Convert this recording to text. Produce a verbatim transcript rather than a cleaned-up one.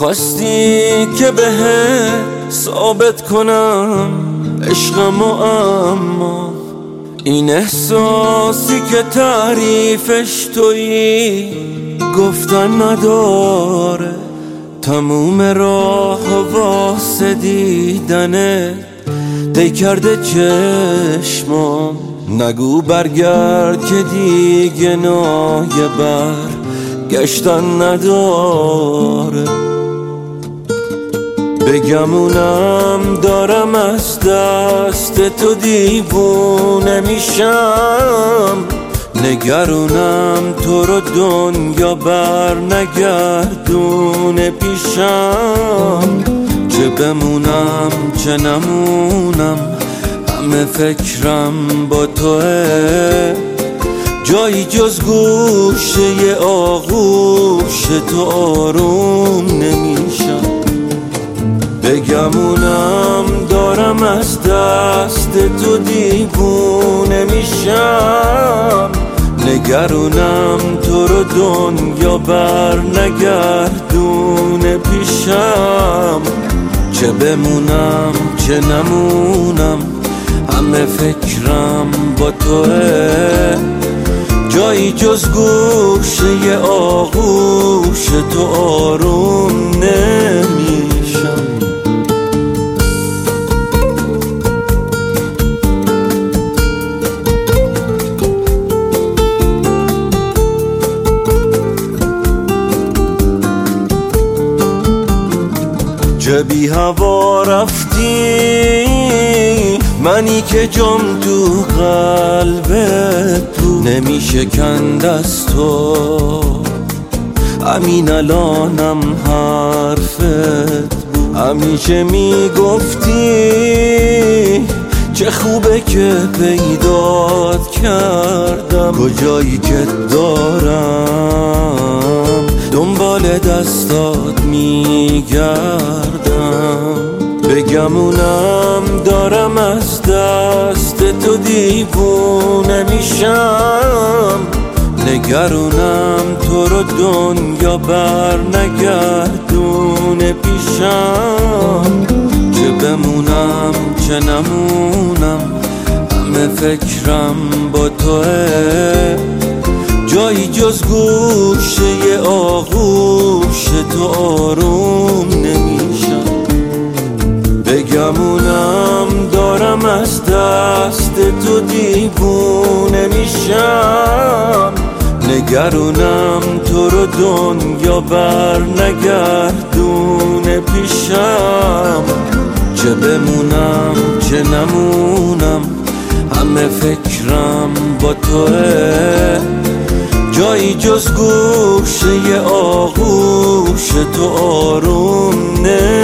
خواستی که بهت ثابت کنم عشقم، اما این احساسی که تعریفش تویی گفتن نداره. تموم راه واسه دیدنت دی کرده چشمام. نگو برگرد که دیگه نایه بر گشتن نداره. بگمونم دارم از دست تو دیوونه میشم، نگرونم تو رو دنیا بر نگردونه پیشم. چه بمونم چه نمونم همه فکرم با توه، جایی جز گوشه آغوش تو آروم نمیشم. بگمونم دارم از دست تو دیوونه میشم، نگرونم تو رو دنیا بر نگردونه پیشم. چه بمونم چه نمونم همه فکرم با توه، جایی جز گوشه آغوش تو آروم نمیشم. چه بی هوا رفتی منی که جام تو قلبت بود، نمیشه کند از تو همین الانم حرفت بود. همیشه میگفتی چه خوبه که پیدات کردم، کجایی که دارم دنبال دستات میگردم. بگمونم دارم از دست تو دیوونه میشم، نگرونم تو رو دنیا بر نگردونه پیشم. چه بمونم چه نمونم همه فکرم با توه، جایی جز گوشه آغوش تو آروم نمیشم. بگمونم دارم از دست تو دیوونه میشم، نگرونم تو رو دنیا بر نگردونه پیشم. چه بمونم چه نمونم همه فکرم با توه، جایی جز گوشه آغوش تو آروم نه